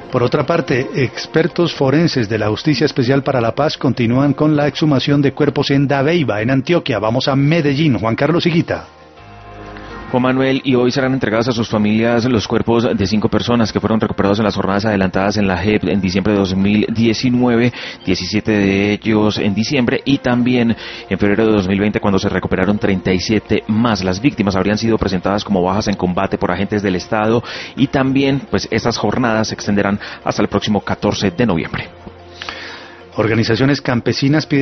Por otra parte, expertos forenses de la Justicia Especial para la Paz continúan con la exhumación de cuerpos en Dabeiba, en Antioquia. Vamos a Medellín. Juan Carlos Higuita. Juan Manuel, y hoy serán entregados a sus familias los cuerpos de 5 personas que fueron recuperados en las jornadas adelantadas en la JEP en diciembre de 2019, 17 de ellos en diciembre y también en febrero de 2020 cuando se recuperaron 37 más. Las víctimas habrían sido presentadas como bajas en combate por agentes del Estado y también pues estas jornadas se extenderán hasta el próximo 14 de noviembre. Organizaciones campesinas piden